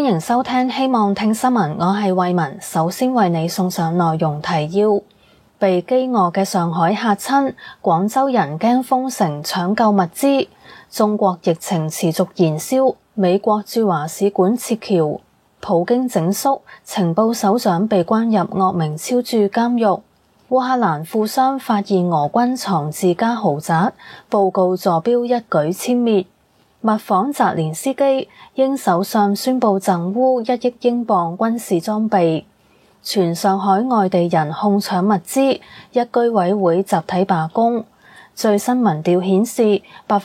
迎收聽希望聽新聞，我係慧雯，首先為你送上內容提要。被飢餓嘅上海嚇親，廣州人驚封城搶救物資。中國疫情持續燃燒，美國駐華使館撤僑。普京整肅，情報首長被關入惡名昭著監獄。烏克蘭富商發現俄軍藏自家豪宅，報告坐標一舉殲滅。密訪澤連斯基，英首相宣布贈烏1億英鎊軍事裝備。全上海外地人哄搶物資，一居委會集體罷工。最新民調顯示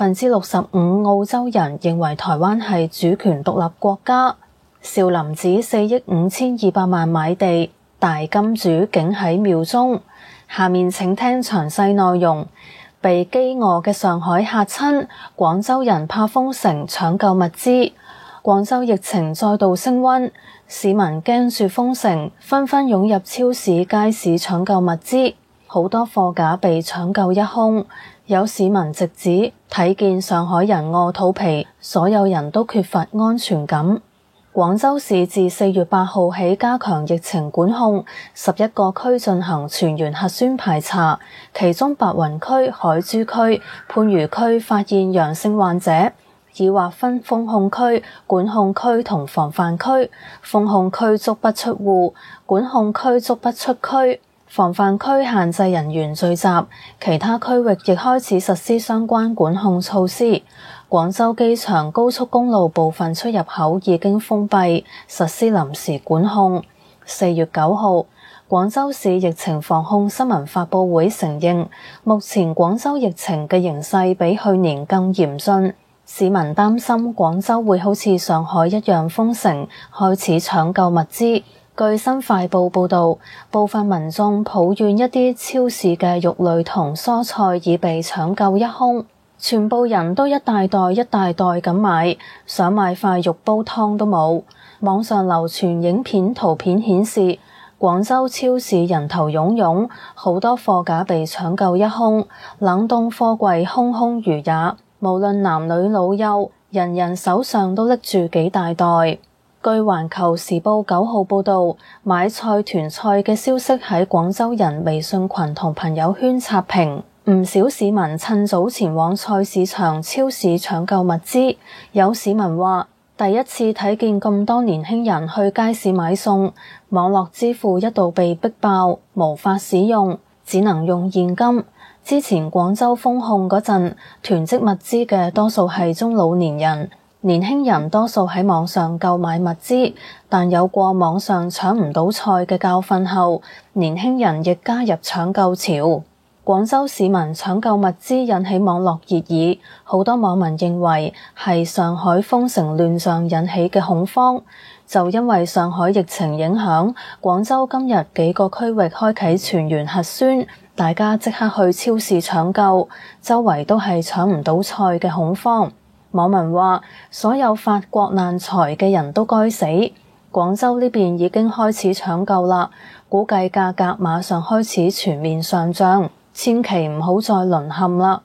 ，65%澳洲人認為台灣係主權獨立國家。少林寺4億5200萬買地，大金主竟喺廟中。下面請聽詳細內容。被飢餓嘅上海嚇親，廣州人怕封城搶救物資。廣州疫情再度升溫，市民驚住封城，紛紛湧入超市、街市搶救物資，好多貨架被搶救一空。有市民直指睇見上海人餓肚皮，所有人都缺乏安全感。廣州市自4月8號起加強疫情管控，11個區進行全員核酸排查，其中白雲區、海珠區、番禺區發現陽性患者，已劃分封控區、管控區同防範區。封控區足不出戶，管控區足不出區，防範區限制人員聚集，其他區域亦開始實施相關管控措施。廣州機場高速公路部分出入口已經封閉，實施臨時管控。4月9號，廣州市疫情防控新聞發佈會承認，目前廣州疫情嘅形勢比去年更嚴峻，市民擔心廣州會好似上海一樣封城，開始搶救物資。據新快報報導，部分民眾抱怨一啲超市嘅肉類同蔬菜已被搶救一空。全部人都一大袋一大袋咁買，想買塊肉煲湯都冇。網上流傳影片圖片顯示，廣州超市人頭湧湧，好多貨架被搶救一空，冷凍貨櫃空空如也。無論男女老幼，人人手上都拎住幾大袋。據環球時報9號報導，買菜團菜嘅消息喺廣州人微信群同朋友圈刷屏。唔少市民趁早前往菜市場、超市搶救物資。有市民話：第一次睇見咁多年輕人去街市買餸，網絡支付一度被逼爆，無法使用，只能用現金。之前廣州封控嗰陣，囤積物資嘅多數係中老年人，年輕人多數喺網上購買物資，但有過網上搶唔到菜嘅教訓後，年輕人亦加入搶救潮。廣州市民搶救物資引起網絡熱議，好多網民認為係上海封城亂象引起嘅恐慌。就因為上海疫情影響，廣州今日幾個區域開啟全員核酸，大家即刻去超市搶救，周圍都係搶唔到菜嘅恐慌。網民話：所有發國難財嘅人都該死。廣州呢邊已經開始搶救啦，估計價格馬上開始全面上漲。千祈唔好再淪陷啦！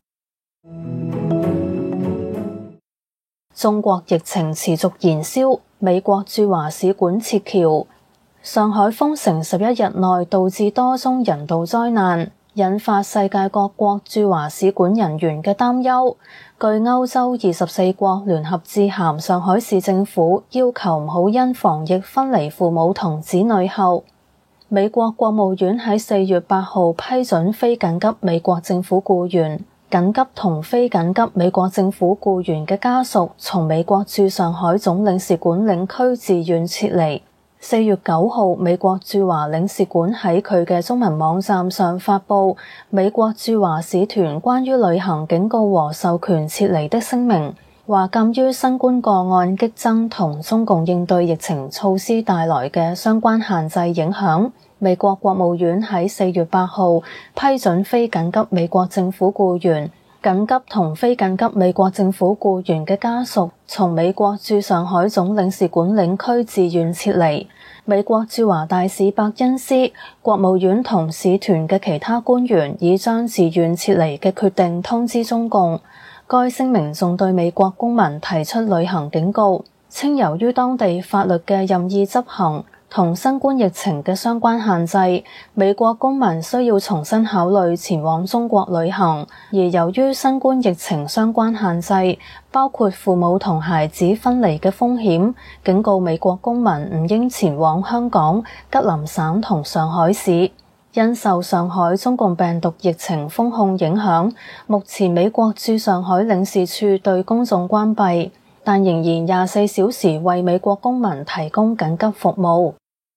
中國疫情持續燃燒，美國駐華使館撤僑。上海封城11日內導致多宗人道災難，引發世界各國駐華使館人員嘅擔憂。據歐洲24國聯合致函上海市政府，要求唔好因防疫分離父母同子女後，美國國務院喺4月8號批准非緊急美國政府僱員、緊急同非緊急美國政府僱員嘅家屬從美國駐上海總領事館領區自願撤離。4月9號，美國駐華領事館喺佢嘅中文網站上發布美國駐華使團關於旅行警告和授權撤離的聲明，話鑑於新冠個案激增同中共應對疫情措施帶來嘅相關限制影響，美國國務院喺4月8號批准非緊急美國政府僱員、緊急同非緊急美國政府僱員嘅家屬從美國駐上海總領事館領區自願撤離。美國駐華大使伯恩斯、國務院同使團嘅其他官員已將自願撤離嘅決定通知中共。該聲明仲對美國公民提出旅行警告， 稱由於當地法律嘅任意執行同新冠疫情嘅相關限制，美國公民需要重新考慮前往中國旅行。而由於新冠疫情相關限制，包括父母同孩子分離嘅風險，警告美國公民唔應前往香港、吉林省同上海市。因受上海中共病毒疫情封控影響，目前美國駐上海領事處對公眾關閉，但仍然24小時為美國公民提供緊急服務。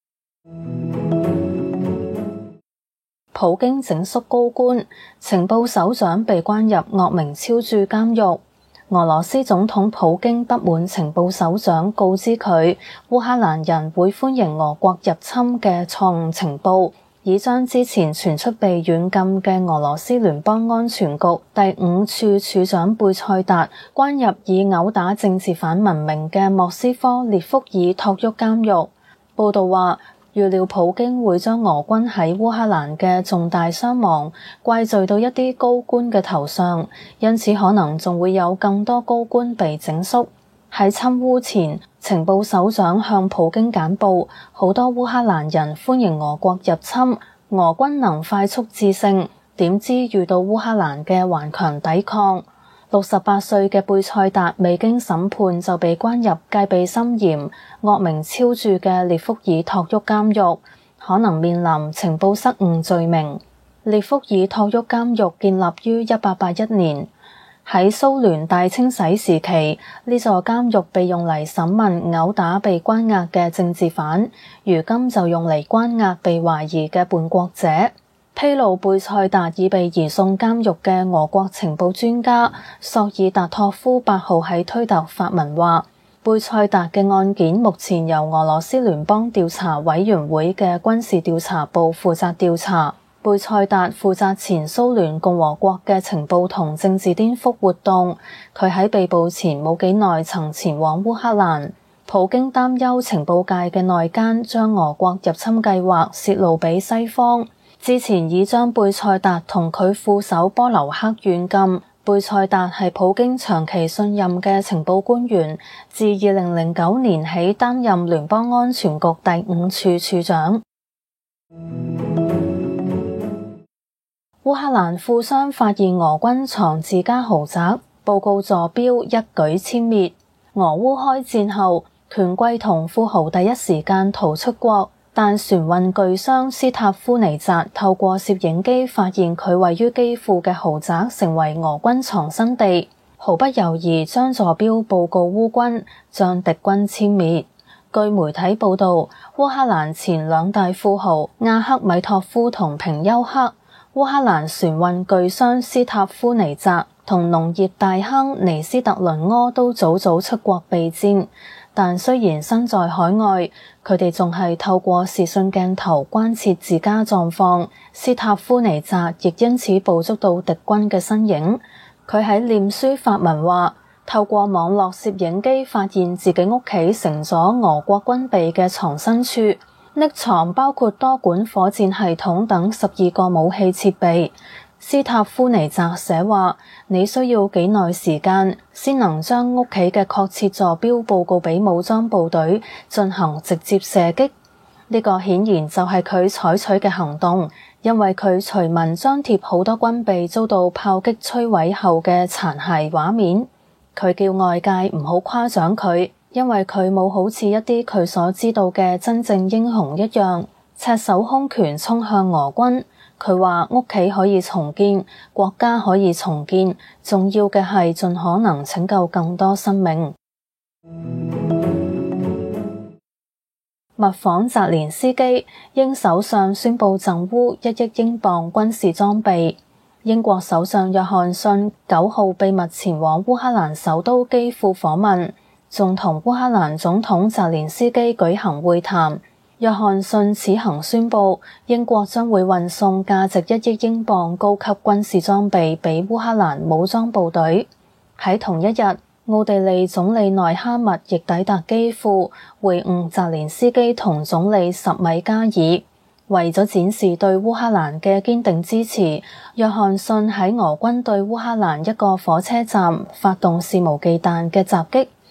普京整肅高官，情報首長被關入惡名昭著監獄。俄羅斯總統普京不滿情報首長告知佢烏克蘭人會歡迎俄國入侵嘅錯誤情報，已將之前傳出被軟禁嘅俄羅斯聯邦安全局第5處處長貝塞達關入以毆打政治犯聞名嘅莫斯科列福爾托沃監獄。報道話，預料普京會將俄軍喺烏克蘭嘅重大傷亡怪罪到一啲高官嘅頭上，因此可能仲會有更多高官被整肅。喺侵烏前，情報首長向普京簡報，好多烏克蘭人歡迎俄國入侵，俄軍能快速致勝。點知遇到烏克蘭嘅頑強抵抗，68歲嘅貝塞達未經審判就被關入戒備森嚴、惡名昭著嘅列福爾托沃監獄，可能面臨情報失誤罪名。列福爾托沃監獄建立於1881年。喺蘇聯大清洗時期，呢座監獄被用嚟審問毆打被關押嘅政治犯，如今就用嚟關押被懷疑嘅叛國者。披露貝塞達已被移送監獄嘅俄國情報專家索爾達托夫8號喺推特發文話，貝塞達嘅案件目前由俄羅斯聯邦調查委員會嘅軍事調查部負責調查。貝塞達負責前蘇聯共和國嘅情報同政治顛覆活動，佢喺被捕前冇幾耐曾前往烏克蘭。普京擔憂情報界嘅內奸將俄國入侵計劃泄露俾西方，之前已將貝塞達同佢副手波留克軟禁。貝塞達係普京長期信任嘅情報官員，自2009年起擔任聯邦安全局第5處處長。烏克蘭富商發現俄軍藏自家豪宅，報告坐標一舉殲滅。俄烏開戰後，權貴同富豪第一時間逃出國，但船運巨商斯塔夫尼扎透過攝影機發現佢位於基輔嘅豪宅成為俄軍藏身地，毫不猶豫將坐標報告烏軍，將敵軍殲滅。據媒體報道，烏克蘭前2大富豪亞克米托夫同平丘克、烏克蘭船運巨商斯塔夫尼扎同農業大亨尼斯特倫柯都早早出國備戰，但雖然身在海外，佢哋仲係透過視訊鏡頭關切自家狀況。斯塔夫尼扎亦因此捕捉到敵軍嘅身影。佢喺臉書發文話，透過網絡攝影機發現自己屋企成咗俄國軍備嘅藏身處，匿藏包括多管火箭系統等12個武器設備。斯塔夫尼扎寫話，你需要幾耐時間先能將屋企嘅確切坐標報告俾武裝部隊進行直接射擊？呢個顯然就係佢採取嘅行動，因為佢隨文張貼好多軍備遭到炮擊摧毀後嘅殘骸畫面。佢叫外界唔好誇獎佢，因為佢冇好似一啲佢所知道嘅真正英雄一樣赤手空拳衝向俄軍。佢話屋企可以重建，國家可以重建，重要嘅係盡可能拯救更多生命。密訪澤連斯基，英首相宣布贈烏1億英鎊軍事裝備。英國首相約翰遜9號秘密前往烏克蘭首都基輔訪問，仲同烏克蘭總統澤連斯基舉行會談。約翰遜此行宣布，英國將會運送價值1億英鎊高級軍事裝備俾烏克蘭武裝部隊。喺同一日，奧地利總理內哈默亦抵達基輔，會晤澤連斯基同總理什米加爾。為咗展示對烏克蘭嘅堅定支持，約翰遜喺俄軍對烏克蘭一個火車站發動肆無忌憚嘅襲擊，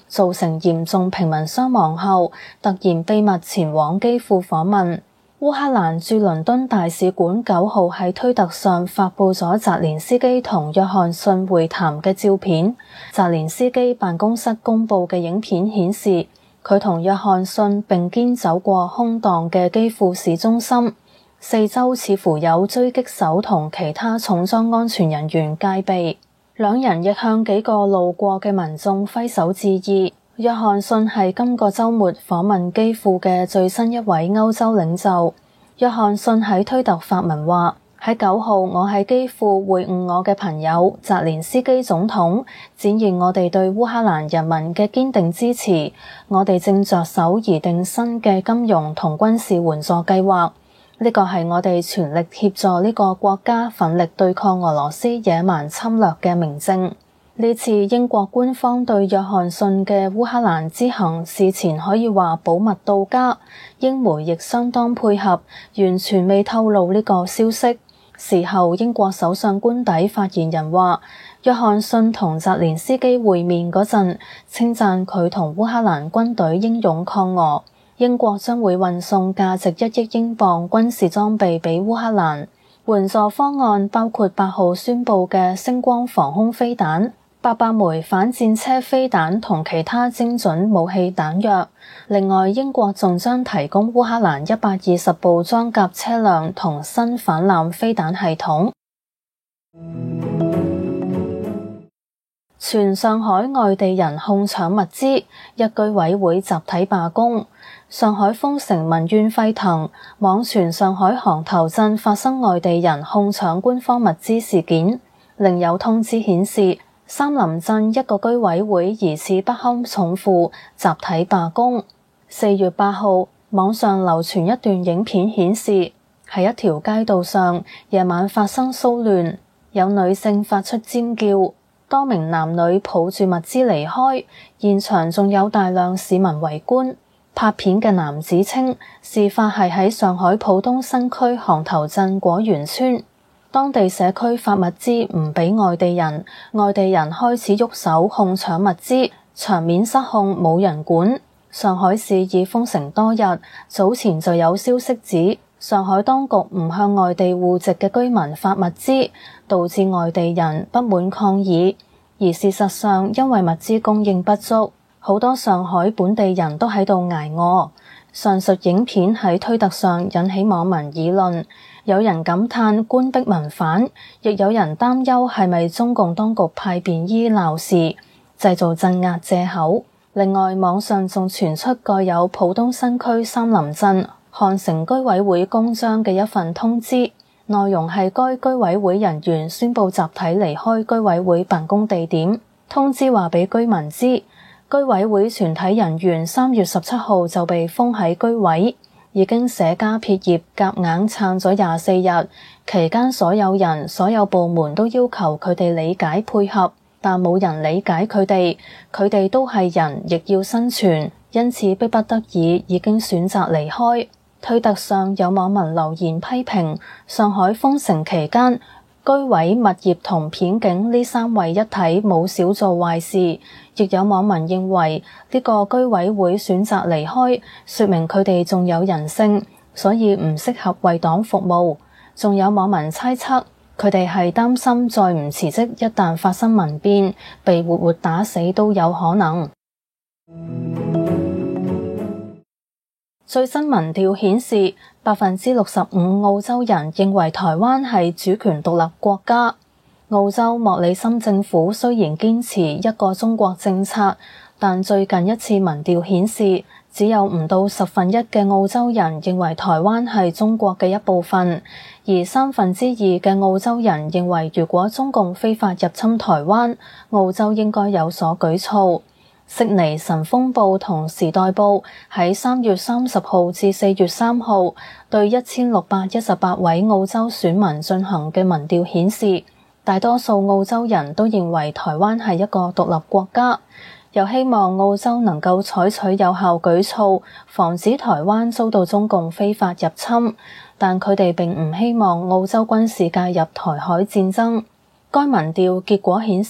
造成嚴重平民傷亡後，突然秘密前往基輔訪問。烏克蘭駐倫敦大使館9號喺推特上發佈咗澤連斯基同約翰遜會談嘅照片。澤連斯基辦公室公佈嘅影片顯示，佢同約翰遜並肩走過空蕩嘅基輔市中心，四周似乎有狙擊手同其他重裝安全人員戒備。兩人亦向幾個路過嘅民眾揮手致意。約翰遜係今個週末訪問基輔嘅最新一位歐洲領袖。約翰遜喺推特發文話：喺9號，我喺基輔會晤我嘅朋友澤連斯基總統，展現我哋對烏克蘭人民嘅堅定支持。我哋正着手擬定新嘅金融同軍事援助計劃，呢個係我哋全力協助呢個國家奮力對抗俄羅斯野蠻侵略嘅明證。呢次英國官方對約翰遜嘅烏克蘭之行事前可以話保密到家，英媒亦相當配合，完全未透露呢個消息。事後英國首相官邸發言人話，約翰遜同澤連斯基會面嗰陣，稱讚佢同烏克蘭軍隊英勇抗俄。英國將會運送價值1億英鎊軍事裝備俾烏克蘭，援助方案包括8號宣佈嘅星光防空飛彈、800枚反戰車飛彈同其他精準武器彈藥。另外，英國仲將提供烏克蘭120部裝甲車輛同新反艦飛彈系統。全上海外地人控搶物資，一居委會集體罷工。上海封城民怨沸騰，網傳上海航頭鎮發生外地人控搶官方物資事件。另有通知顯示，三林鎮一個居委會疑似不堪重負，集體罷工。4月8號，網上流傳一段影片顯示，喺一條街道上，夜晚發生騷亂，有女性發出尖叫，多名男女抱住物資離開，現場仲有大量市民圍觀。拍片嘅男子稱，事發係喺上海浦東新區航頭鎮果園村。當地社區發物資唔俾外地人，外地人開始喐手控搶物資，場面失控，冇人管。上海市已封城多日，早前就有消息指，上海當局唔向外地戶籍嘅居民發物資，導致外地人不滿抗議。而事實上，因為物資供應不足，好多上海本地人都喺度捱餓。上述影片喺推特上引起網民議論，有人感嘆官逼民反，亦有人擔憂係咪中共當局派便衣鬧事，製造鎮壓藉口。另外，網上仲傳出蓋有浦東新區三林鎮漢城居委會公章嘅一份通知，內容係該居委會人員宣布集體離開居委會辦公地點。通知話俾居民知，居委會全體人員3月17號就被封喺居委，已經捨家撇業夾硬撐咗24日，期間所有人、所有部門都要求佢哋理解配合，但冇人理解佢哋都係人，亦要生存，因此迫不得已已經選擇離開。推特上有網民留言批評上海封城期間，居委、物業同片警呢3位一體冇少做壞事，亦有網民認為呢個居委會選擇離開，說明佢哋仲有人性，所以唔適合為黨服務。仲有網民猜測，佢哋係擔心再唔辭職，一旦發生民變，被活活打死都有可能。最新民調顯示，65%澳洲人認為台灣係主權獨立國家。澳洲莫里森政府雖然堅持一個中國政策，但最近一次民調顯示，只有唔到1/10嘅澳洲人認為台灣係中國嘅一部分，而2/3嘅澳洲人認為如果中共非法入侵台灣，澳洲應該有所舉措。悉尼晨鋒報同時代報喺3月30號至4月3號對1618位澳洲選民進行嘅民調顯示，大多數澳洲人都認為台灣係一個獨立國家，又希望澳洲能夠採取有效舉措，防止台灣遭到中共非法入侵，但佢哋並唔希望澳洲軍事介入台海戰爭。該民調結果顯示，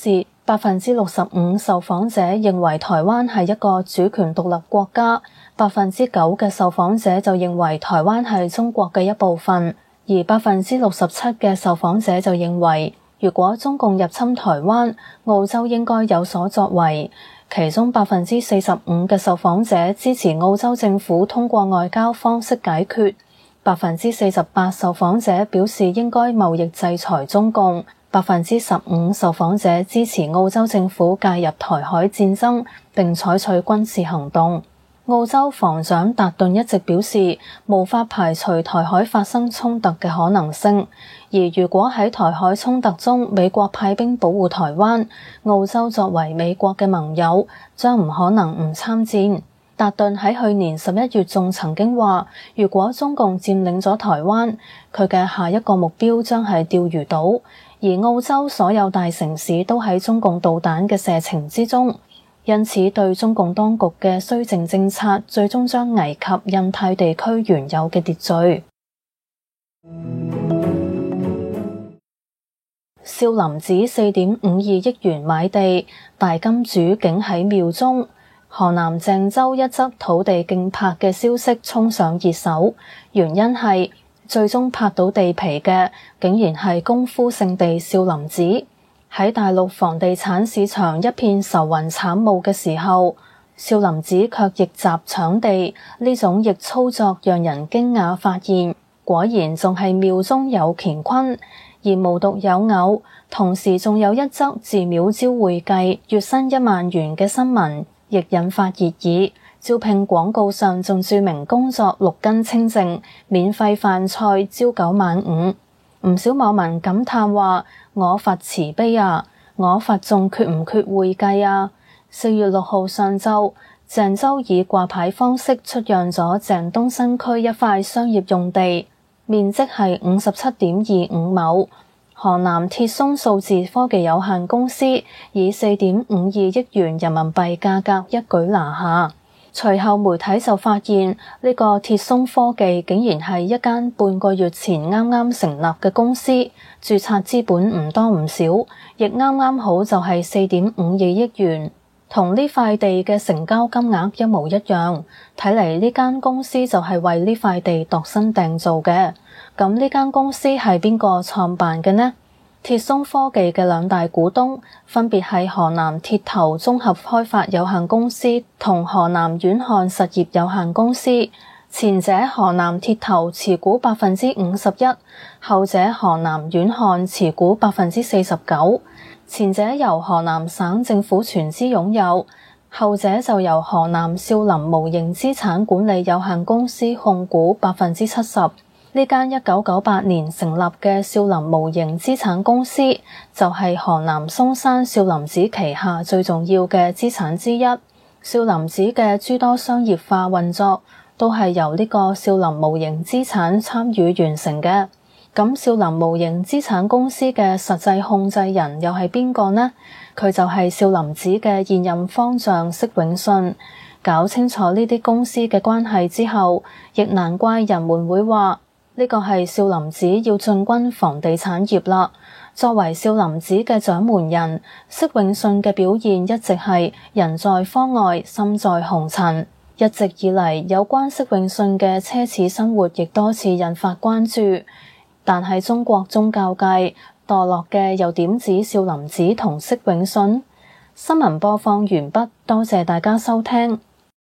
65%受訪者認為台灣係一個主權獨立國家，9%嘅受訪者就認為台灣係中國嘅一部分，而67%嘅受訪者就認為，如果中共入侵台灣，澳洲應該有所作為。其中45%嘅受訪者支持澳洲政府通過外交方式解決，48%受訪者表示應該貿易制裁中共，15%受訪者支持澳洲政府介入台海戰爭並採取軍事行動。澳洲防長達頓一直表示，無法排除台海發生衝突嘅可能性，而如果喺台海衝突中美國派兵保護台灣，澳洲作為美國嘅盟友，將唔可能唔參戰。達頓喺去年11月仲曾經話，如果中共佔領咗台灣，佢嘅下一個目標將係釣魚島，而澳洲所有大城市都喺中共導彈嘅射程之中。因此，對中共當局嘅綏靖政策，最終將危及印太地區原有嘅秩序。少林寺4.52億元買地，大金主竟喺廟中。河南鄭州一則土地競拍嘅消息衝上熱搜，原因係最終拍到地皮嘅，竟然係功夫聖地少林寺。喺大陸房地產市場一片愁雲慘霧嘅時候，少林寺卻逆襲搶地，呢種逆操作讓人驚訝發現，果然仲係廟中有乾坤。而無獨有偶，同時仲有一則寺廟招會計月薪1萬元嘅新聞，亦引發熱議。招聘廣告上仲註明工作6根清淨，免費飯菜，朝九晚五。唔少網民感嘆話：我佛慈悲啊，我佛仲缺唔缺會計啊？4月6號上晝，鄭州以掛牌方式出讓咗鄭東新區一塊商業用地，面積係57.25畝。河南鐵松數字科技有限公司以4.52億元人民幣價格一舉拿下。隨後媒體就發現呢個鐵松科技竟然係一間半個月前啱啱成立嘅公司，註冊資本唔多唔少，亦啱啱好就係4.52億元，同呢塊地嘅成交金額一模一樣。睇嚟呢間公司就係為呢塊地度身訂造嘅。咁呢間公司係邊個創辦嘅呢？鐵松科技嘅兩大股東分別係河南鐵頭綜合開發有限公司同河南遠漢實業有限公司，前者河南鐵頭持股51%，後者河南遠漢持股49%。前者由河南省政府全資擁有，後者就由河南少林無形資產管理有限公司控股70%。呢間1998年成立嘅少林無形資產公司，就係河南嵩山少林寺旗下最重要嘅資產之一。少林寺嘅諸多商業化運作，都係由呢個少林無形資產參與完成嘅。咁少林無形資產公司嘅實際控制人又係邊個呢？佢就係少林寺嘅現任方丈釋永信。搞清楚呢啲公司嘅關係之後，亦難怪人們會話，呢個係少林寺要進軍房地產業啦。作為少林寺嘅掌門人，釋永信嘅表現一直係人在方外，心在紅塵。一直以嚟，有關釋永信嘅奢侈生活亦多次引發關注。但係中國宗教界墮落嘅又點止少林寺同釋永信？新聞播放完畢，多謝大家收聽。